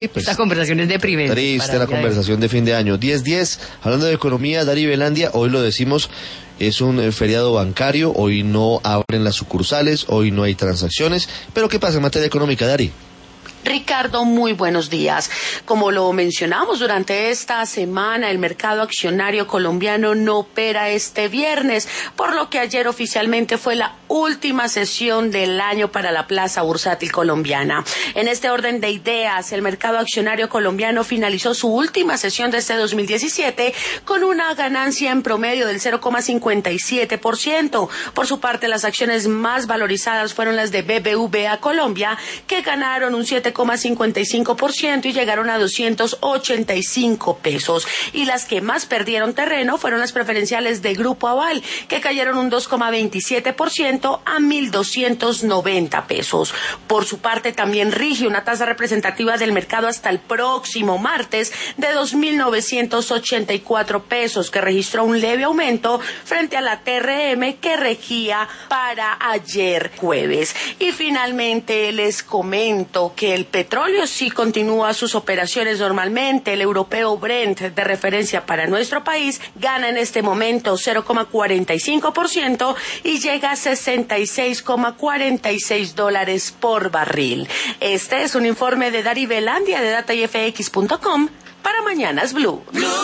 Pues, esta conversación es deprimente. Triste la conversación de fin de año. 10:10, hablando de economía, Dari Belandia, hoy lo decimos, es un feriado bancario, hoy no abren las sucursales, hoy no hay transacciones, pero ¿qué pasa en materia económica, Dari? Ricardo, muy buenos días. Como lo mencionamos durante esta semana, el mercado accionario colombiano no opera este viernes, por lo que ayer oficialmente fue la última sesión del año para la plaza bursátil colombiana. En este orden de ideas, el mercado accionario colombiano finalizó su última sesión de este 2017 con una ganancia en promedio del 0,57%. Por su parte, las acciones más valorizadas fueron las de BBVA Colombia, que ganaron un 7,55% y llegaron a 285 pesos. Y las que más perdieron terreno fueron las preferenciales de Grupo Aval, que cayeron un 2,27% a 1.290 pesos. Por su parte, también rige una tasa representativa del mercado hasta el próximo martes de 2.984 pesos, que registró un leve aumento frente a la TRM que regía para ayer jueves. Y finalmente les comento que el petróleo sí continúa sus operaciones normalmente. El europeo Brent, de referencia para nuestro país, gana en este momento 0,45% y llega a $66,46 por barril. Este es un informe de Dari Belandia de datayfx.com para Mañanas Blue.